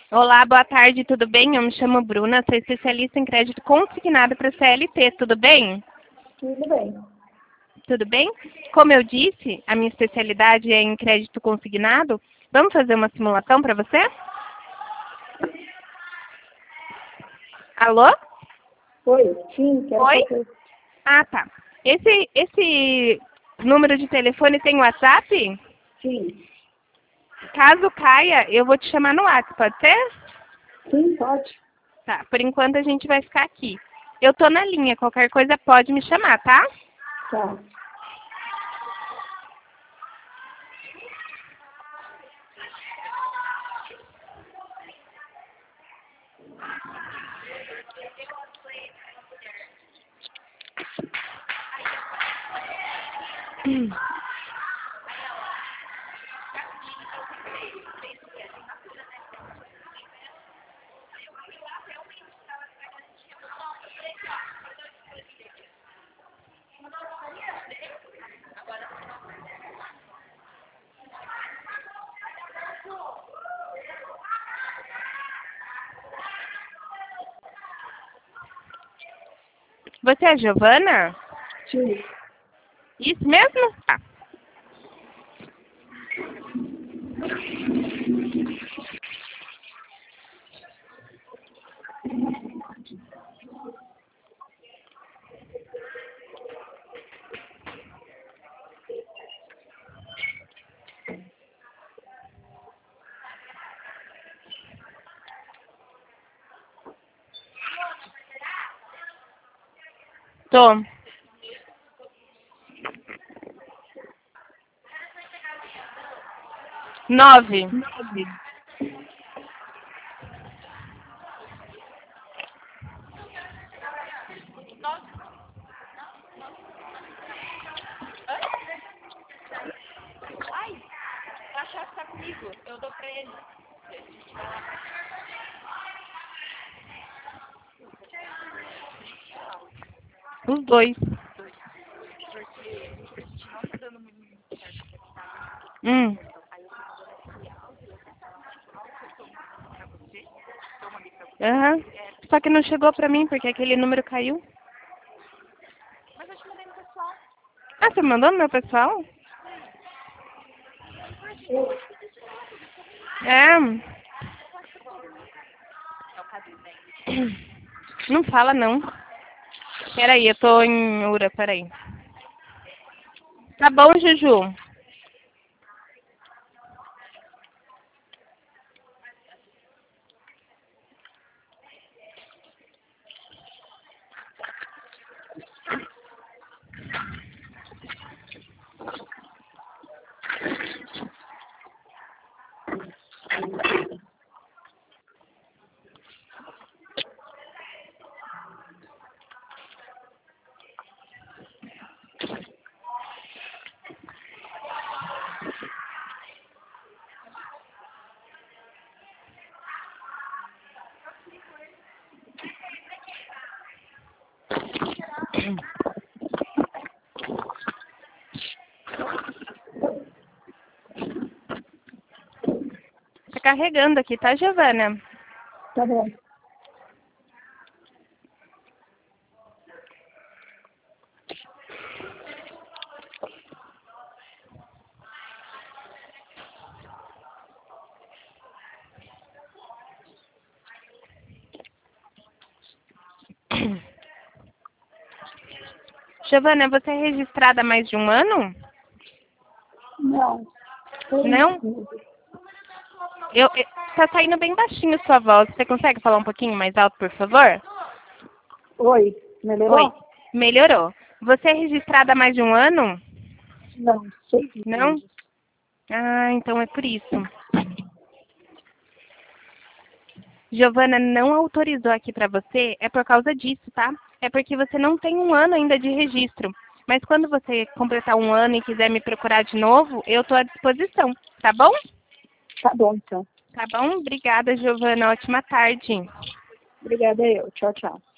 Olá, boa tarde, tudo bem? Eu me chamo Bruna, sou especialista em crédito consignado para CLT, tudo bem? Tudo bem. Tudo bem? Como eu disse, a minha especialidade é em crédito consignado. Vamos fazer uma simulação para você? Alô? Oi, sim, quero Oi? fazer. Ah, tá. Esse número de telefone tem WhatsApp? Sim, Caso caia, eu vou te chamar no WhatsApp, pode ser? sim, pode. Tá, por enquanto a gente vai ficar aqui. Eu tô na linha, qualquer coisa pode me chamar, tá? Tá. Você é a Giovana? Sim. Isso mesmo? Tá. Tô. Nove. Os dois. Hum. Aham. Só que não chegou pra mim, porque aquele número caiu. Ah, você mandou no meu pessoal? É. Não fala, não. Peraí, eu tô em Ura, peraí. Tá bom, Juju. Tá carregando aqui, tá, Giovana? Tá bom. Giovana, você é registrada há mais de um ano? Não. Não? Tá saindo bem baixinho sua voz. Você consegue falar um pouquinho mais alto, por favor? Oi, melhorou? Oi. Melhorou. Você é registrada há mais de um ano? Não, 6 Não? meses. Ah, então é por isso. Giovana não autorizou aqui para você, é por causa disso, tá? É porque você não tem um ano ainda de registro. Mas quando você completar um ano e quiser me procurar de novo, eu estou à disposição, tá bom? Tá bom, então. Tá bom? Obrigada, Giovana. Ótima tarde. Obrigada eu. Tchau, tchau.